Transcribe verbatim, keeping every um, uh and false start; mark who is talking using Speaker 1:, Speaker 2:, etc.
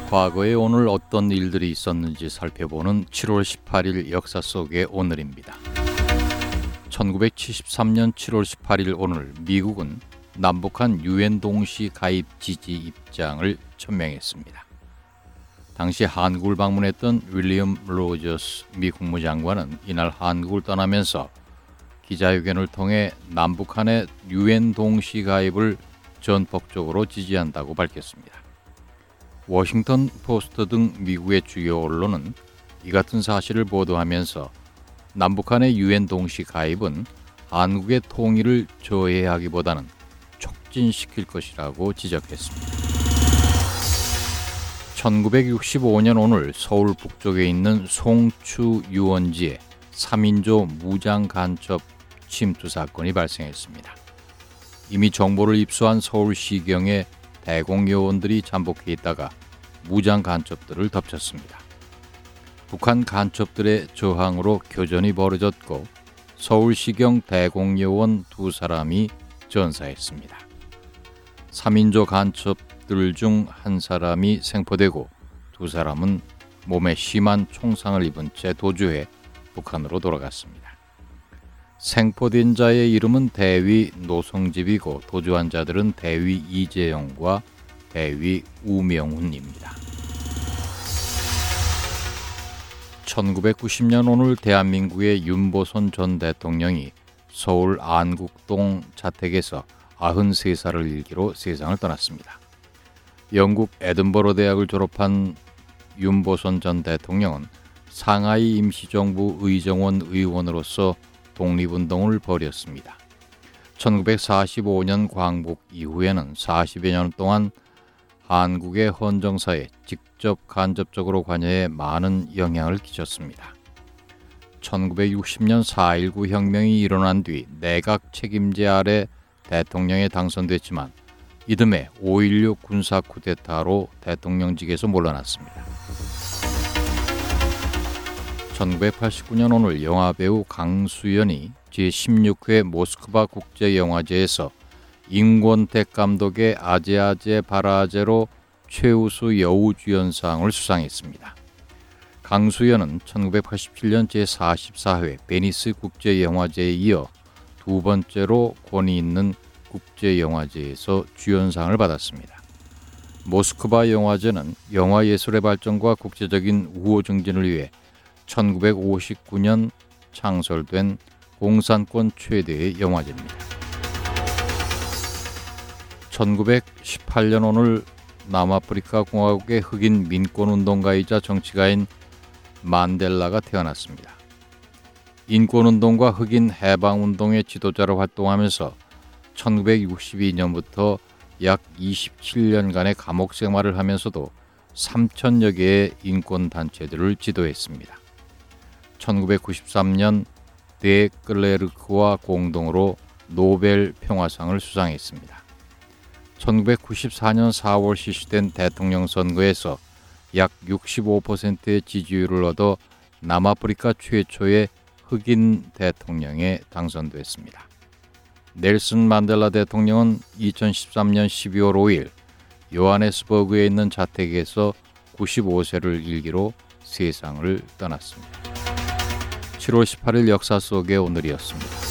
Speaker 1: 과거에 오늘 어떤 일들이 있었는지 살펴보는 칠월 십팔일 역사 속의 오늘입니다. 천구백칠십삼년 칠월 십팔일 오늘 미국은 남북한 유엔 동시 가입 지지 입장을 천명했습니다. 당시 한국을 방문했던 윌리엄 로저스 미 국무장관은 이날 한국을 떠나면서 기자회견을 통해 남북한의 유엔 동시 가입을 전폭적으로 지지한다고 밝혔습니다. 워싱턴 포스트 등 미국의 주요 언론은 이 같은 사실을 보도하면서 남북한의 유엔 동시 가입은 한국의 통일을 저해하기보다는 촉진시킬 것이라고 지적했습니다. 천구백육십오년 오늘 서울 북쪽에 있는 송추 유원지에 삼인조 무장 간첩 침투 사건이 발생했습니다. 이미 정보를 입수한 서울시경의 대공요원들이 잠복해 있다가 무장 간첩들을 덮쳤습니다. 북한 간첩들의 저항으로 교전이 벌어졌고 서울시경 대공요원 두 사람이 전사했습니다. 삼인조 간첩들 중 한 사람이 생포되고 두 사람은 몸에 심한 총상을 입은 채 도주해 북한으로 돌아갔습니다. 생포된 자의 이름은 대위 노성집이고 도주한 자들은 대위 이재영과 대위 우명훈입니다. 천구백구십년 오늘 대한민국의 윤보선 전 대통령이 서울 안국동 자택에서 아흔세 살을 일기로 세상을 떠났습니다. 영국 에든버러 대학을 졸업한 윤보선 전 대통령은 상하이 임시정부 의정원 의원으로서 독립운동을 벌였습니다. 천구백사십오년 광복 이후에는 사십여 년 동안 한국의 헌정사에 직접 간접적으로 관여해 많은 영향을 끼쳤습니다. 천구백육십년 사일구 혁명이 일어난 뒤 내각 책임제 아래 대통령에 당선됐지만 이듬해 오일육 군사 쿠데타로 대통령직에서 물러났습니다. 천구백팔십구년 오늘 영화배우 강수연이 제십육회 모스크바 국제영화제에서 임권택 감독의 아제아제 바라제로 최우수 여우주연상을 수상했습니다. 강수연은 천구백팔십칠년 제사십사회 베니스 국제영화제에 이어 두 번째로 권위 있는 국제영화제에서 주연상을 받았습니다. 모스크바 영화제는 영화예술의 발전과 국제적인 우호 증진을 위해 천구백오십구년 창설된 공산권 최대의 영화제입니다. 천구백십팔년 오늘 남아프리카 공화국의 흑인 민권운동가이자 정치가인 만델라가 태어났습니다. 인권운동과 흑인 해방운동의 지도자로 활동하면서 천구백육십이년부터 약 이십칠년간의 감옥 생활을 하면서도 삼천여 개의 인권단체들을 지도했습니다. 천구백구십삼년 데클레르크와 공동으로 노벨 평화상을 수상했습니다. 천구백구십사년 사월 실시된 대통령 선거에서 약 육십오 퍼센트의 지지율을 얻어 남아프리카 최초의 흑인 대통령에 당선됐습니다. 넬슨 만델라 대통령은 이천십삼년 십이월 오일 요하네스버그에 있는 자택에서 구십오세를 일기로 세상을 떠났습니다. 칠월 십팔일 역사 속의 오늘이었습니다.